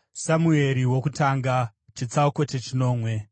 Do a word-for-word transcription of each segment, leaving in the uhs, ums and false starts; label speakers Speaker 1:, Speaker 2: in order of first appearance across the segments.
Speaker 1: Samueri wokutanga chitsauko chechinomwe.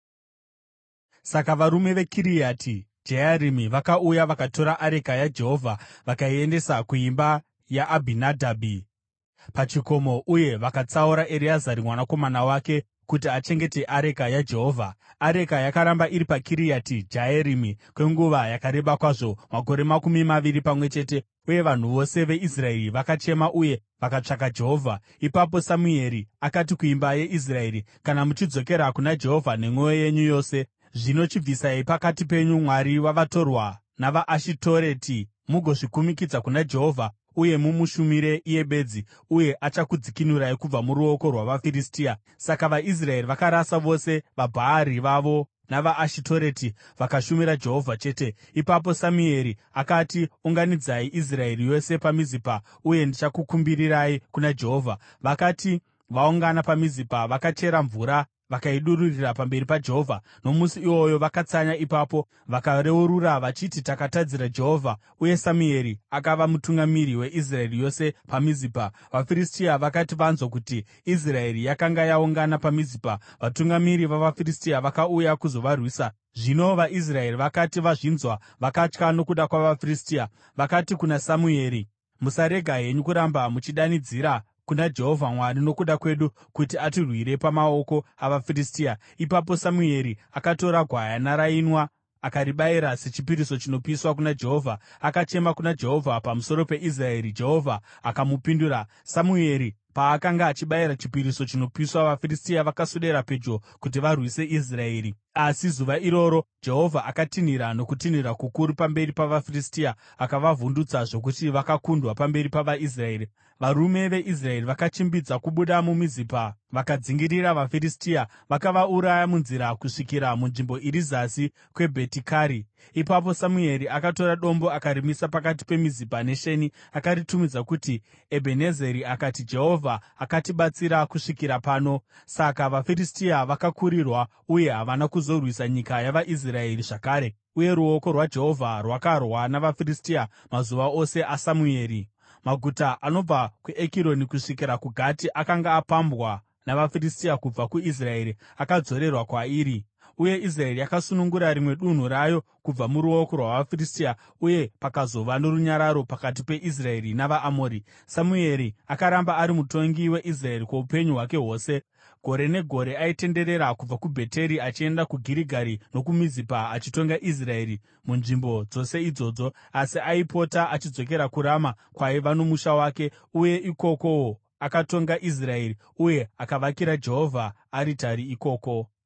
Speaker 1: Saka varume veKiriati Jearimi vakauya vakatora areka yaJehovha vakaiendesa kuimba yaAbhinadhabhi pachikomo, uye vakatsaura Ereazari mwanakomana wake kuti achengete areka yaJehovha. Areka yakaramba iri paKiriati Jearimi kwenguva yakareba kwazvo, makore makumi maviri pamwe chete, uye vanhu vose veIsraeri vakachema uye vakatsvaka Jehovha. Ipapo Samueri akati kuimba yeIsraeri, “Kana muchidzokera kuna Jehovha nemwoyo yenyu yose, zvino chibvisai pakati penyu mwari wavatorwa navaAshitoreti mugozvikumikidza kuna Jehovha uye mumushumire iye bedzi, uye achakudzikinurai kubva muruoko rwavaFiristia.” Saka vaIsraeri vakarasa vose vaBhaari vavo navaAshitoreti vakashumira Jehovha chete. Ipapo Samueri akati, “Unganidzai Israeri yose paMizipa, uye ndichakukumbirirai kuna Jehovha.” Vakati vaungana paMizipa, vakachera mvura vakaidururira pamberi paJehovha. Nomusi iwoyo vakatsanya ipapo vakareurura vachiti, “Takatadzira Jehovha.” Uye Samueri akava mutungamiri weIsraeri yose paMizipa. VaFiristia vakati vanzwa kuti Israeri yakanga yaungana paMizipa, vatungamiri vavaFiristia vakauya kuzovarwisa. Zvino vaIsraeri vakati vazvinzwa, vakatya nokuda kwavaFiristia. Vakati kuna Samueri, “Musarega henyu kuramba muchidanidzira kuna Jehovha Mwari nokuda kwedu, kuti atirwire pamaoko avaFiristia.” Ipapo Samueri akatora gwayana rainwa akaribayira sechipiriso chinopiswa kuna Jehovha. Akachema kuna Jehovha pamusoro peIsraeri, Jehovha akamupindura. Samueri paakanga achibayira chipiriso chinopiswa, vaFiristia vakaswedera pedyo kuti varwise Israeri. Asi zuva iroro Jehovha akatinhira nokutinhira kukuru pamberi pavaFiristia, akavavhundutsa zvokuti vakakundwa pamberi pavaIsraeri. Varume veIsraeri vakachimbidza kubuda muMizipa vakadzingirira vaFiristia, vakavauraya munzira kusvikira munzvimbo iri zasi kweBhetikari. Ipapo Samueri akatora dombo akarimisa pakati peMizipa neSheni, akaritumidza kuti Ebhenezeri, akati, “Jehovha akatibatsira kusvikira pano.” Saka vaFiristia vakakurirwa uye havana kuzorwisa nyika yavaIsraeri zvakare, uye ruoko rwaJehovha rwakarwa navaFiristia mazuva ose aSamueri. Maguta anobva kuEkironi kusvikira kuGati akanga apambwa navaFiristia kubva kuIsraeri akadzorerwa kwairi. Uye Israeri yakasunungura rimwe dunhu rayo kubva muruoko rwavaFiristia, uye pakazova norunyararo pakati peIsraeri navaAmori. Samueri akaramba ari mutongi weIsraeri kwoupenyu hwake hwose. Gore negore aitenderera kubva kuBheteri achienda kuGirigari nokuMizipa achitonga Israeri munzvimbo dzose idzodzo, asi aipota achidzokera kuRama kwaiva nomusha wake, uye ikokowo akatonga Israeri uye akavakira Jehovha aritari ikoko.